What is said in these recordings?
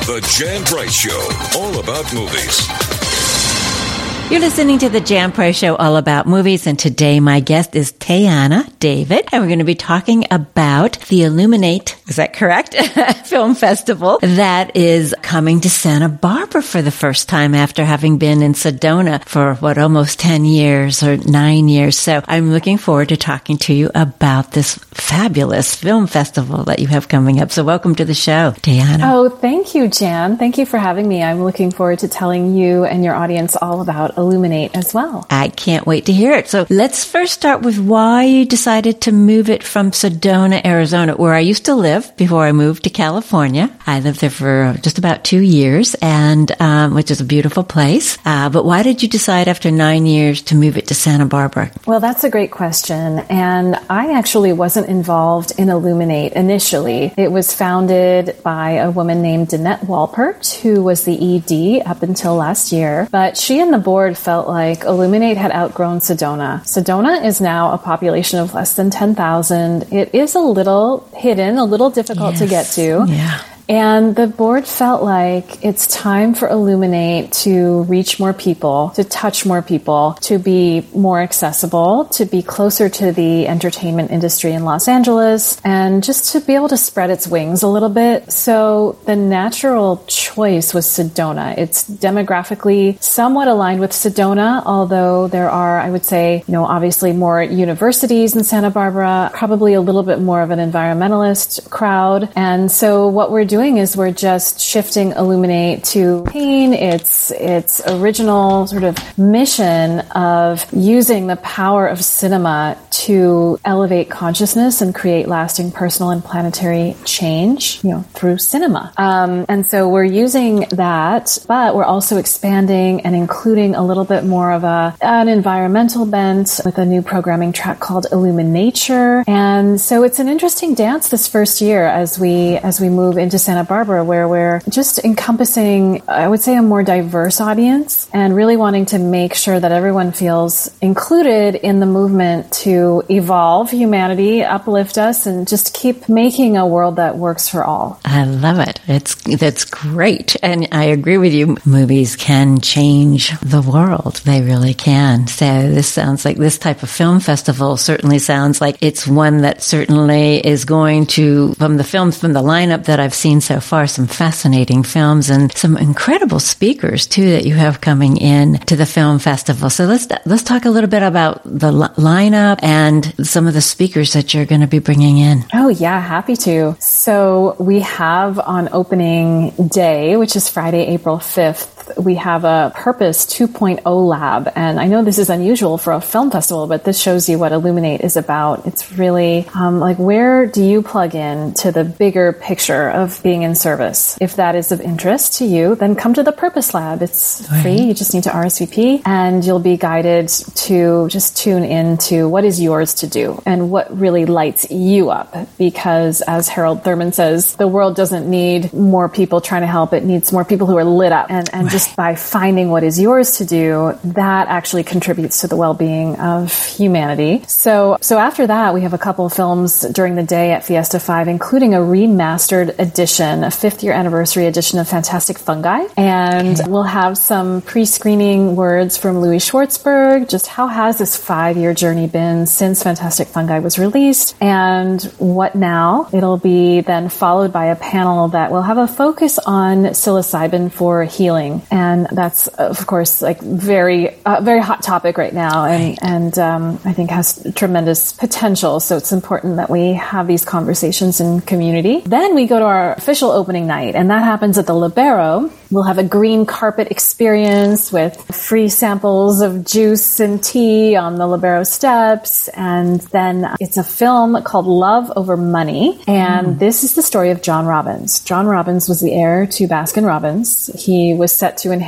The Jan Price Show, all about movies. You're listening to the Jan Price Show, all about movies, and today my guest is Tayana David, and we're going to be talking about the Illuminate, is that correct? Film Festival that is coming to Santa Barbara for the first time after having been in Sedona for almost 10 years or 9 years. So I'm looking forward to talking to you about this fabulous film festival that you have coming up. So welcome to the show, Tayana. Oh, thank you, Jan. Thank you for having me. I'm looking forward to telling you and your audience all about Illuminate as well. I can't wait to hear it. So let's first start with why you decided to move it from Sedona, Arizona, where I used to live before I moved to California. I lived there for just about 2 years, and which is a beautiful place. But why did you decide after 9 years to move it to Santa Barbara? Well, that's a great question. And I actually wasn't involved in Illuminate initially. It was founded by a woman named Danette Walpert, who was the ED up until last year. But she and the board felt like Illuminate had outgrown Sedona. Sedona is now a population of less than 10,000. It is a little hidden, a little difficult to get to. Yeah. And the board felt like it's time for Illuminate to reach more people, to touch more people, to be more accessible, to be closer to the entertainment industry in Los Angeles, and just to be able to spread its wings a little bit. So the natural choice was Sedona. It's demographically somewhat aligned with Sedona, although there are, I would say, obviously more universities in Santa Barbara, probably a little bit more of an environmentalist crowd. And so what we're doing is we're just shifting Illuminate to its original sort of mission of using the power of cinema to elevate consciousness and create lasting personal and planetary change, through cinema. And so we're using that, but we're also expanding and including a little bit more of an environmental bent with a new programming track called Illuminature. And so it's an interesting dance this first year as we move into Santa Barbara, where we're just encompassing, I would say, a more diverse audience and really wanting to make sure that everyone feels included in the movement to evolve humanity, uplift us, and just keep making a world that works for all. I love it. That's great. And I agree with you. Movies can change the world. They really can. So this sounds like this type of film festival certainly sounds like it's one that certainly is going to, from the lineup that I've seen so far, some fascinating films and some incredible speakers too that you have coming in to the film festival. So let's talk a little bit about the lineup and some of the speakers that you're going to be bringing in. Oh yeah, happy to. So we have on opening day, which is Friday, April 5th, we have a Purpose 2.0 lab. And I know this is unusual for a film festival, but this shows you what Illuminate is about. It's really where do you plug in to the bigger picture of being in service? If that is of interest to you, then come to the Purpose Lab. It's free. You just need to RSVP and you'll be guided to just tune into what is yours to do and what really lights you up. Because as Harold Thurman says, the world doesn't need more people trying to help. It needs more people who are lit up. And just by finding what is yours to do, that actually contributes to the well-being of humanity. So after that, we have a couple of films during the day at Fiesta 5, including a remastered edition, a 5th year anniversary edition of Fantastic Fungi. And we'll have some pre-screening words from Louis Schwartzberg. Just how has this 5-year journey been since Fantastic Fungi was released? And what now? It'll be then followed by a panel that will have a focus on psilocybin for healing. And that's, of course, like very hot topic right now. And I think has tremendous potential. So it's important that we have these conversations in community. Then we go to our official opening night, and that happens at the Libero. We'll have a green carpet experience with free samples of juice and tea on the Libero steps. And then it's a film called Love Over Money. And this is the story of John Robbins. John Robbins was the heir to Baskin Robbins. He was set to inherit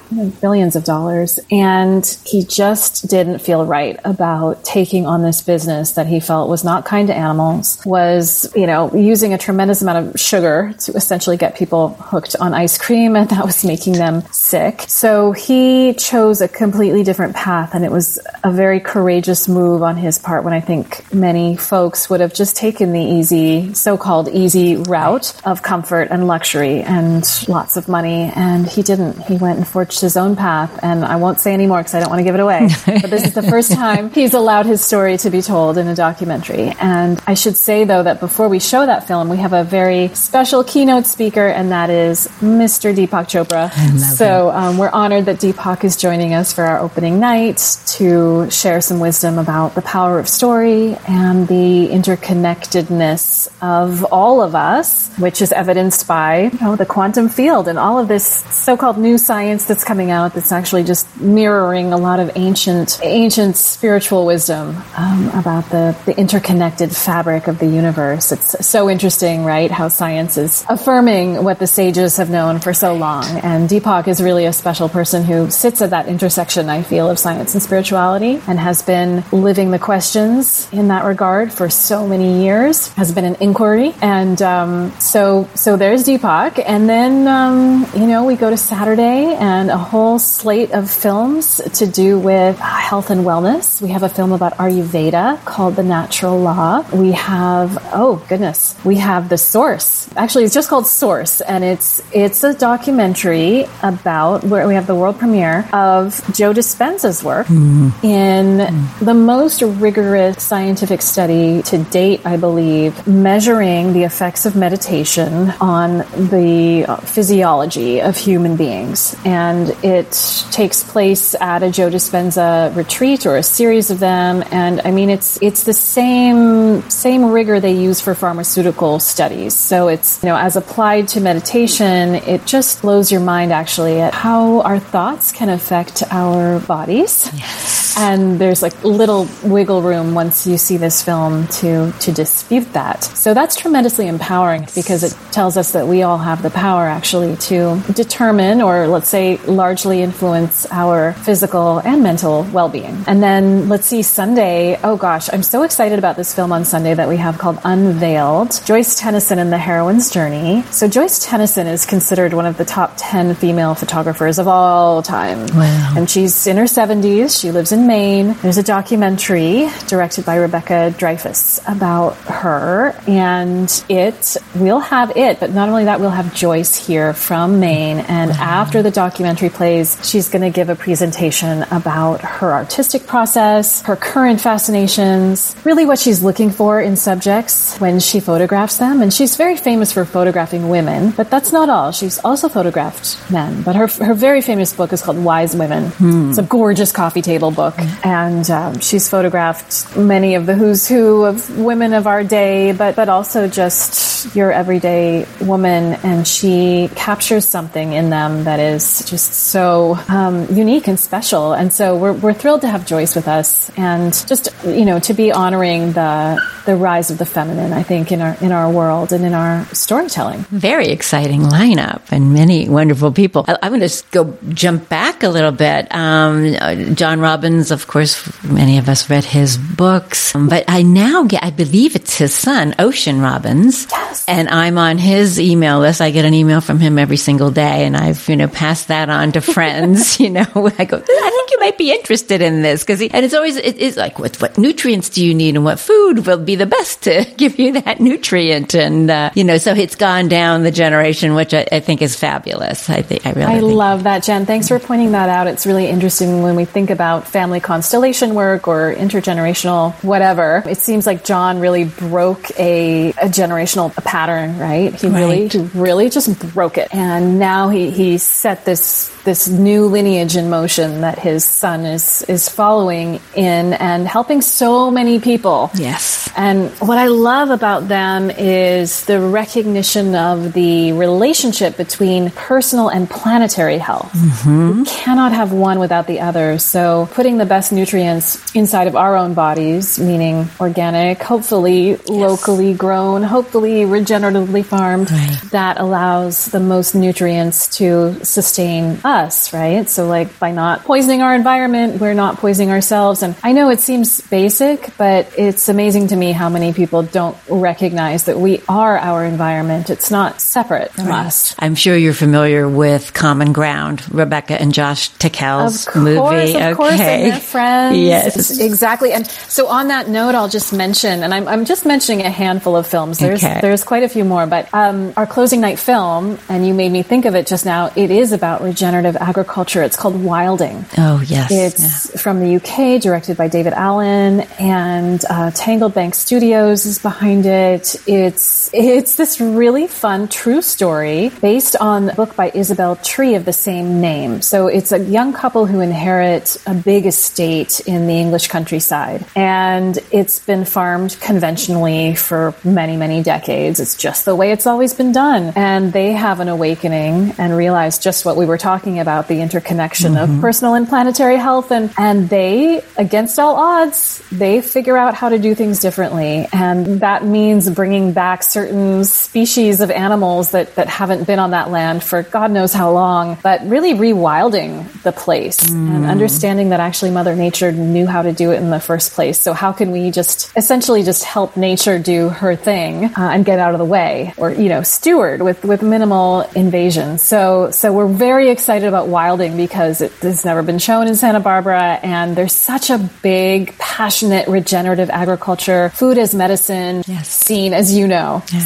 billions of dollars. And he just didn't feel right about taking on this business that he felt was not kind to animals, was, using a tremendous amount of sugar to essentially get people hooked on ice cream, and that was making them sick. So he chose a completely different path, and it was a very courageous move on his part when I think many folks would have just taken the so-called easy route of comfort and luxury and lots of money. And he didn't. He went and forged his own path. And I won't say any more because I don't want to give it away. But this is the first time he's allowed his story to be told in a documentary. And I should say, though, that before we show that film, we have a very special keynote speaker, and that is Mr. Deepak Chopra. So we're honored that Deepak is joining us for our opening night to share some wisdom about the power of story and the interconnectedness of all of us, which is evidenced by the quantum field and all of this so-called new science that's coming out that's actually just mirroring a lot of ancient spiritual wisdom about the interconnected fabric of the universe. It's so interesting, right, how science is affirming what the sages have known for so long. And Deepak is really a special person who sits at that intersection, I feel, of science and spirituality, and has been living the questions in that regard for so many years, has been an inquiry. And so there's Deepak. And then, we go to Saturday and a whole slate of films to do with health and wellness. We have a film about Ayurveda called The Natural Law. We have, we have The Source. Actually, it's just called Source. And it's a documentary about where we have the world premiere of Joe Dispenza's work in the most rigorous scientific study to date, I believe, measuring the effects of meditation on the physiology of human beings. And it takes place at a Joe Dispenza retreat or a series of them. And I mean, it's the same rigor they use for pharmaceutical studies. So it's, as applied to meditation, it just blows your mind actually at how our thoughts can affect our bodies. Yes. And there's little wiggle room once you see this film to dispute that. So that's tremendously empowering because it tells us that we all have the power actually to determine, or let's say largely influence, our physical and mental well-being. And then let's see, Sunday, I'm so excited about this film on Sunday that we have called Unveiled, Joyce Tennyson and the Heroine's Journey. So Joyce Tennyson is considered one of the top 10 female photographers of all time. Wow. And she's in her 70s. She lives in Maine. There's a documentary directed by Rebecca Dreyfuss about her, and we'll have it, but not only that, we'll have Joyce here from Maine, and after the documentary plays, she's going to give a presentation about her artistic process, her current fascinations, really what she's looking for in subjects when she photographs them. And she's very famous for photographing women, but that's not all. She's also photographed men, but her very famous book is called Wise Women. It's a gorgeous coffee table book, and she's photographed many of the who's who of women of our day, but also just your everyday woman, and she captures something in them that is just so unique and special. And so we're thrilled to have Joyce with us, and just to be honoring the rise of the feminine, I think, in our world and in our storytelling. Very exciting lineup and many wonderful people. I'm going to jump back a little bit. John Robbins, of course, many of us read his books, but I believe it's his son, Ocean Robbins. Yes. And I'm on his email list. I get an email from him every single day, and I've, passed that on to friends. I go, I think you might be interested in this, and it's like, what nutrients do you need, and what food will be the best to give you that nutrient? And, so it's gone down the generation, which I think is fabulous. I love that, Jen. Thanks for pointing that out. It's really interesting when we think about family constellation work or intergenerational whatever. It seems like John really broke a generational pattern, right? He really just broke it. And now he set this new lineage in motion that his son is following in and helping so many people. Yes. Yes. And what I love about them is the recognition of the relationship between personal and planetary health. We cannot have one without the other. So putting the best nutrients inside of our own bodies, meaning organic, hopefully locally grown, hopefully regeneratively farmed, that allows the most nutrients to sustain us, right? So like by not poisoning our environment, we're not poisoning ourselves. And I know it seems basic, but it's amazing to me how many people don't recognize that we are our environment. It's not separate from us. I'm sure you're familiar with Common Ground, Rebecca and Josh Tickell's movie. Of course, and their friends. Yes. Exactly. And so on that note, I'll just mention, and I'm just mentioning a handful of films. There's quite a few more, but our closing night film, and you made me think of it just now, it is about regenerative agriculture. It's called Wilding. Oh, yes. It's from the UK, directed by David Allen, and Tangled Bank Studios is behind it. It's this really fun true story based on a book by Isabel Tree of the same name. So it's a young couple who inherit a big estate in the English countryside, and it's been farmed conventionally for many, many decades. It's just the way it's always been done. And they have an awakening and realize just what we were talking about, the interconnection of personal and planetary health. And they, against all odds, they figure out how to do things differently. And that means bringing back certain species of animals that haven't been on that land for God knows how long, but really rewilding the place and understanding that actually Mother Nature knew how to do it in the first place. So how can we just essentially just help nature do her thing and get out of the way, or, steward with minimal invasion. So we're very excited about Wilding because it has never been shown in Santa Barbara, and there's such a big, passionate, regenerative agriculture, food as medicine scene, as you know. Yeah.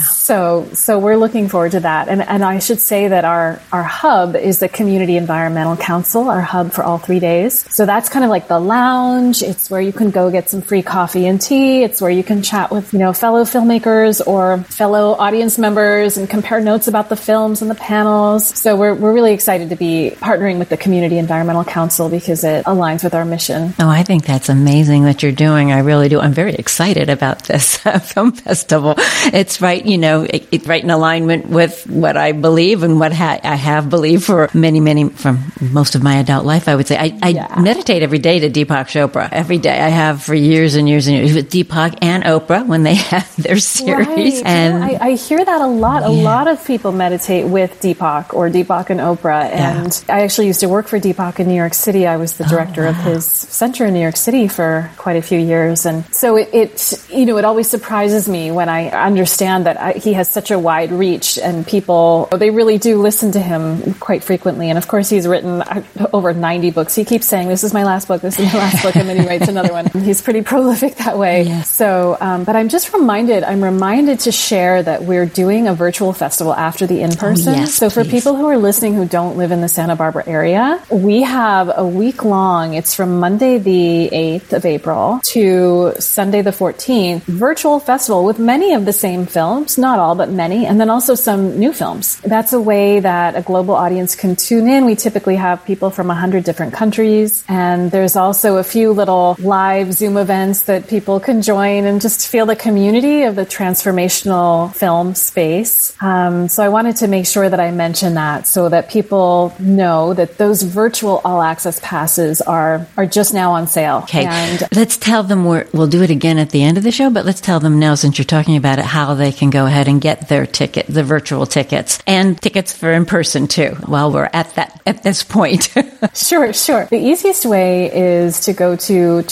So we're looking forward to that. And I should say that our hub is the Community Environmental Council, our hub for all 3 days. So that's kind of like the lounge. It's where you can go get some free coffee and tea. It's where you can chat with, fellow filmmakers or fellow audience members and compare notes about the films and the panels. So we're really excited to be partnering with the Community Environmental Council because it aligns with our mission. Oh, I think that's amazing that you're doing. I really do. I'm very excited about this film festival. It's right, it's right in alignment with what I believe and what I have believed for from most of my adult life, I would say. I meditate every day to Deepak Chopra. Every day. I have for years and years and years with Deepak and Oprah when they have their series. Right. And I hear that a lot. A lot of people meditate with Deepak or Deepak and Oprah. And I actually used to work for Deepak in New York City. I was the director of his center in New York City for quite a few years. And so it always surprises me when I understand that he has such a wide reach, and people, they really do listen to him quite frequently. And of course, he's written over 90 books. He keeps saying, this is my last book, and then he writes another one. He's pretty prolific that way. Yes. So, but I'm reminded to share that we're doing a virtual festival after the in-person. So for people who are listening who don't live in the Santa Barbara area, we have a week long, it's from Monday the 8th of April to Sunday the 14th, virtual festival with many of the same films, not all, but many, and then also some new films. That's a way that a global audience can tune in. We typically have people from 100 different countries, and there's also a few little live Zoom events that people can join and just feel the community of the transformational film space. So I wanted to make sure that I mention that so that people know that those virtual all-access passes are just now on sale. Okay. And let's tell them we'll do it again at the end of the show, but let's tell them now, since you're talking about it, how they can go ahead and get their ticket, the virtual tickets, and tickets for in person too, while we're at this point. Sure. The easiest way is to go to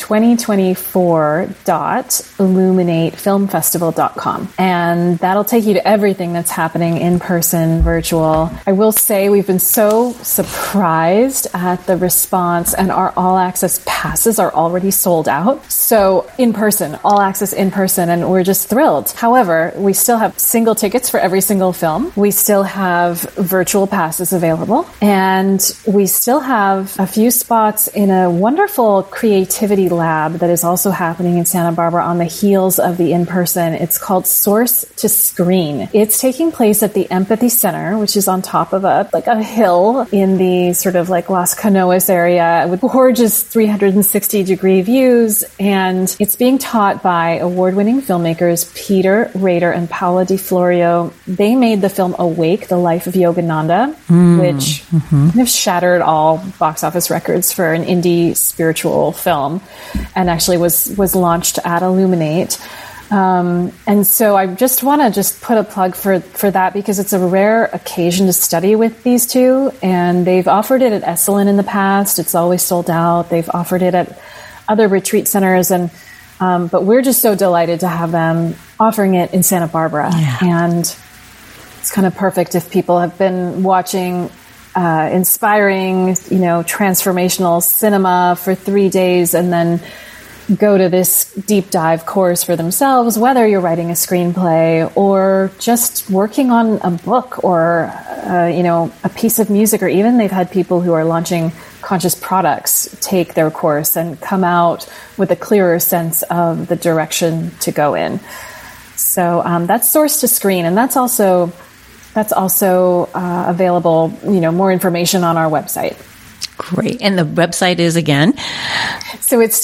2024.illuminatefilmfestival.com, and that'll take you to everything that's happening in person, virtual. I will say we've been so surprised at the response, and our all-access passes are already sold out. So in person, all access in person, and we're just thrilled. However, we still have single tickets for every single film. We still have virtual passes available, and we still have a few spots in a wonderful creativity lab that is also happening in Santa Barbara on the heels of the in-person. It's called Source to Screen. It's taking place at the Empathy Center, which is on top of a hill in the sort of like Las Canoas area with gorgeous 360-degree views. And it's being taught by award-winning filmmakers Peter Rader and Paula DiFlorio. They made the film Awake, The Life of Yogananda, which have shattered all box office records for an indie spiritual film, and actually was launched at Illuminate. And so I just want to put a plug for that, because it's a rare occasion to study with these two, and they've offered it at Esalen in the past. It's always sold out. They've offered it at other retreat centers, and but we're just so delighted to have them offering it in Santa Barbara. Yeah. And it's kind of perfect if people have been watching inspiring, transformational cinema for 3 days and then go to this deep dive course for themselves, whether you're writing a screenplay or just working on a book or, a piece of music, or even they've had people who are launching conscious products take their course and come out with a clearer sense of the direction to go in. So that's Source to Screen, and that's also available, more information on our website. Great. And the website is again? So it's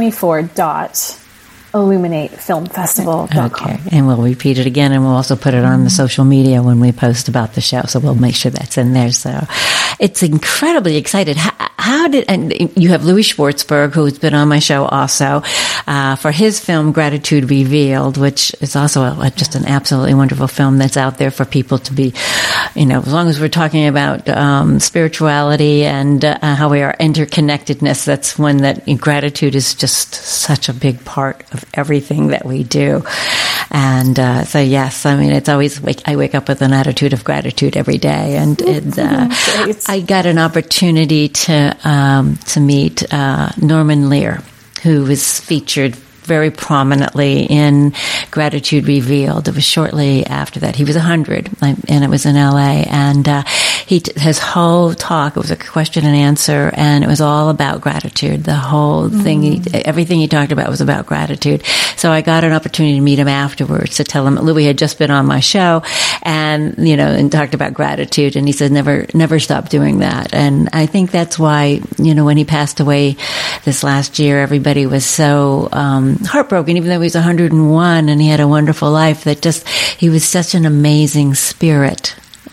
2024.illuminatefilmfestival.com. Okay. And we'll repeat it again, and we'll also put it on the social media when we post about the show. So we'll make sure that's in there. So it's incredibly excited. And you have Louis Schwartzberg, who's been on my show also, for his film Gratitude Revealed, which is also just an absolutely wonderful film that's out there for people to be, as long as we're talking about spirituality and how we are interconnectedness, that's one that gratitude is just such a big part of everything that we do. And so, yes, it's always, I wake up with an attitude of gratitude every day. And I got an opportunity to meet Norman Lear, who was featured very prominently in Gratitude Revealed. It was shortly after that. He was 100, and it was in LA. And his whole talk, it was a question and answer, and it was all about gratitude. The whole thing, everything he talked about was about gratitude. So I got an opportunity to meet him afterwards to tell him Louis had just been on my show, and and talked about gratitude. And he said, never stop doing that. And I think that's why, when he passed away this last year, everybody was so heartbroken, even though he was 101 and he had a wonderful life, that he was such an amazing spirit,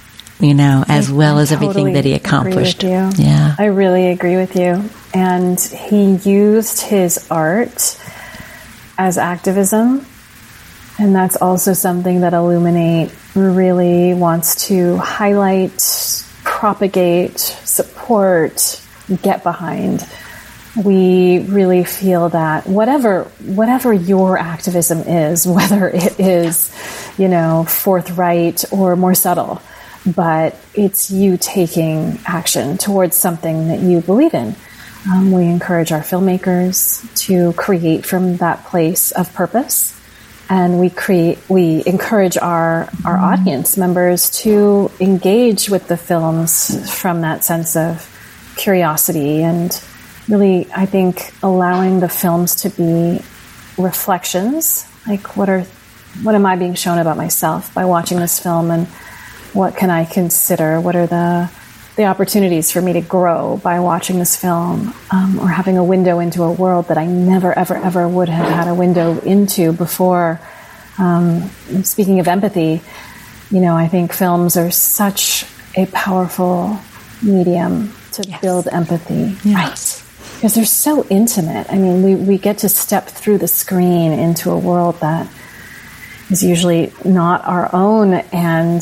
as well as everything that he accomplished. Agree with you. Yeah. I really agree with you. And he used his art as activism. And that's also something that Illuminate really wants to highlight, propagate, support, get behind. We really feel that whatever your activism is, whether it is, forthright or more subtle, but it's you taking action towards something that you believe in. We encourage our filmmakers to create from that place of purpose, and we encourage our audience members to engage with the films from that sense of curiosity, and really, I think, allowing the films to be reflections, like what am I being shown about myself by watching this film, and what can I consider? What are the opportunities for me to grow by watching this film, or having a window into a world that I never, ever, ever would have had a window into before. Speaking of empathy, I think films are such a powerful medium to build empathy. Yes. Right. Because they're so intimate. We get to step through the screen into a world that is usually not our own, and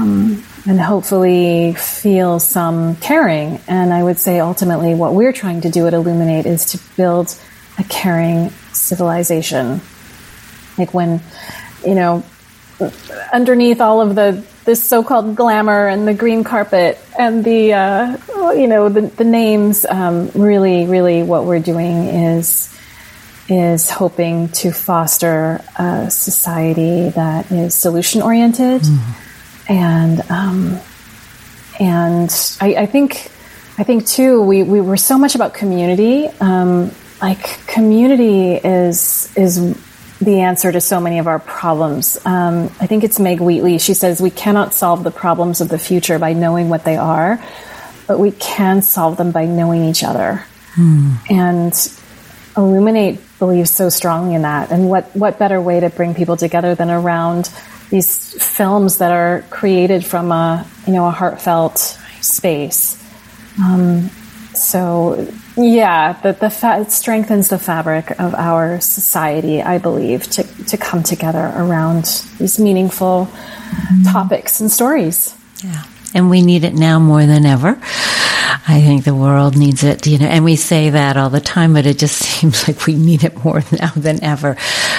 hopefully feel some caring. And I would say ultimately what we're trying to do at Illuminate is to build a caring civilization. Like when, underneath all of this so-called glamour and the green carpet and the names, really, really what we're doing is is hoping to foster a society that is solution oriented, and I think too we were so much about community. Like community is the answer to so many of our problems. I think it's Meg Wheatley. She says we cannot solve the problems of the future by knowing what they are, but we can solve them by knowing each other. And Illuminate believes so strongly in that. And what better way to bring people together than around these films that are created from a heartfelt space. So yeah, it strengthens the fabric of our society, I believe, to come together around these meaningful topics and stories. Yeah. And we need it now more than ever. I think the world needs it, and we say that all the time, but it just seems like we need it more now than ever.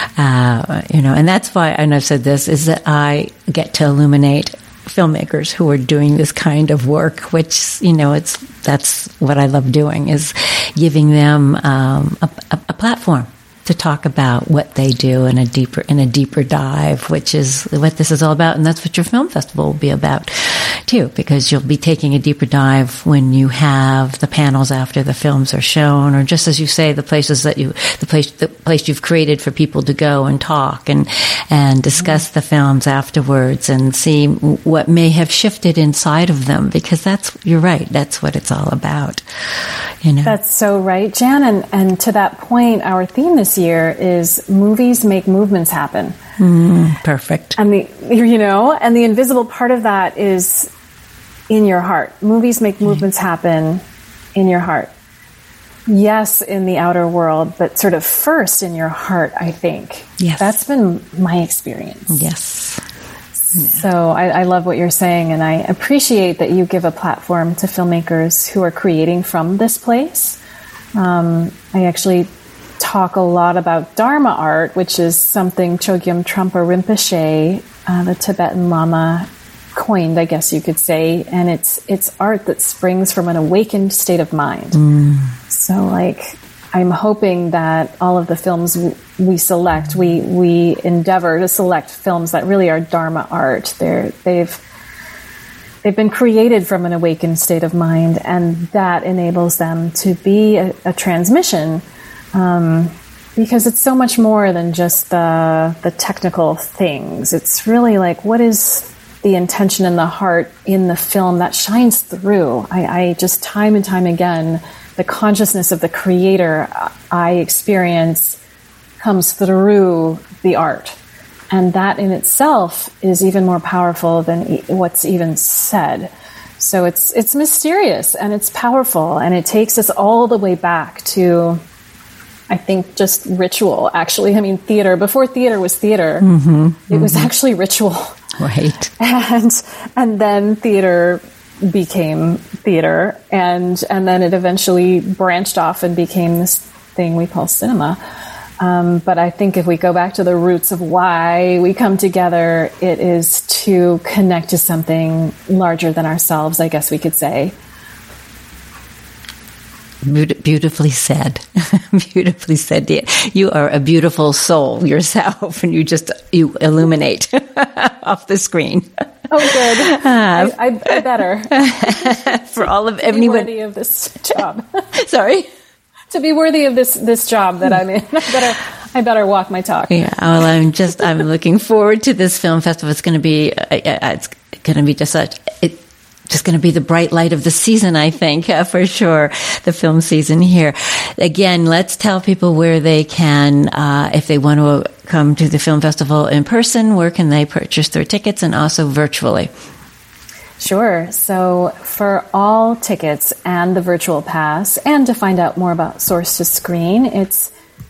And that's why, and I've said this, is that I get to illuminate filmmakers who are doing this kind of work, which, that's what I love doing, is giving them a platform to talk about what they do in a deeper dive, which is what this is all about. And that's what your film festival will be about too, because you'll be taking a deeper dive when you have the panels after the films are shown, or just as you say, the place you've created for people to go and talk and discuss the films afterwards and see what may have shifted inside of them, because you're right, that's what it's all about. That's so right, Jan. And to that point, our theme this year is movies make movements happen. Perfect. And the invisible part of that is in your heart. Movies make movements happen in your heart. Yes, in the outer world, but sort of first in your heart, I think. Yes. That's been my experience. Yes. Yeah. So I love what you're saying, and I appreciate that you give a platform to filmmakers who are creating from this place. I actually talk a lot about Dharma art, which is something Chogyam Trungpa Rinpoche, the Tibetan Lama, coined, I guess you could say, and it's art that springs from an awakened state of mind. So, I'm hoping that all of the films we select, we endeavor to select films that really are Dharma art. They've been created from an awakened state of mind, and that enables them to be a transmission, because it's so much more than just the technical things. It's really what is the intention and the heart in the film that shines through. I just time and time again, the consciousness of the creator I experience comes through the art. And that in itself is even more powerful than what's even said. So it's mysterious and it's powerful, and it takes us all the way back to, I think, just ritual, actually. I mean, theater. Before theater was theater, it was actually ritual. Right. And then theater became theater, and then it eventually branched off and became this thing we call cinema. But I think if we go back to the roots of why we come together, it is to connect to something larger than ourselves, I guess we could say. Beautifully said. Beautifully said. You are a beautiful soul yourself, and you illuminate off the screen. Oh, good. I better. For all of anyone. To be worthy of this job. Sorry? To be worthy of this job that I'm in, I better walk my talk. Yeah. Well, I'm looking forward to this film festival. It's going to be just going to be the bright light of the season, I think, for sure, the film season here. Again, let's tell people where they can, if they want to come to the film festival in person, where can they purchase their tickets, and also virtually? Sure. So for all tickets and the virtual pass, and to find out more about Source to Screen, it's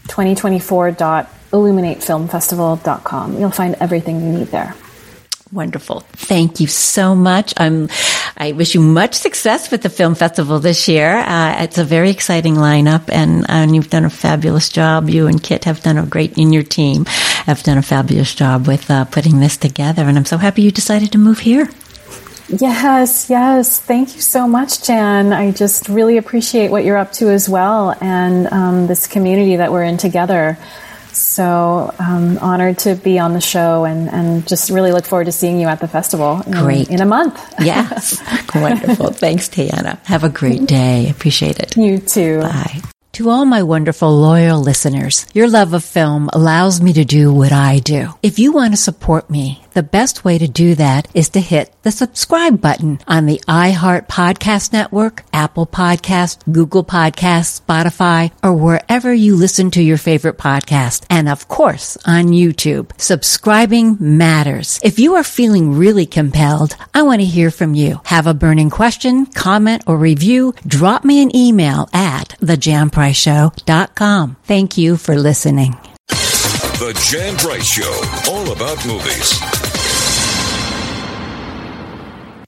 2024.illuminatefilmfestival.com. You'll find everything you need there. Wonderful. Thank you so much. I wish you much success with the film festival this year. It's a very exciting lineup, and you've done a fabulous job. You and Kit have done in your team have done a fabulous job with putting this together, and I'm so happy you decided to move here. Yes. Thank you so much, Jan. I just really appreciate what you're up to as well, and this community that we're in together. So honored to be on the show, and just really look forward to seeing you at the festival in a month. Yes. Wonderful. Thanks, Tiana. Have a great day. Appreciate it. You too. Bye. To all my wonderful, loyal listeners, your love of film allows me to do what I do. If you want to support me, the best way to do that is to hit the subscribe button on the iHeart Podcast Network, Apple Podcasts, Google Podcasts, Spotify, or wherever you listen to your favorite podcast. And of course, on YouTube. Subscribing matters. If you are feeling really compelled, I want to hear from you. Have a burning question, comment, or review? Drop me an email at thejanpriceshow.com. Thank you for listening. The Jan Price Show, all about movies.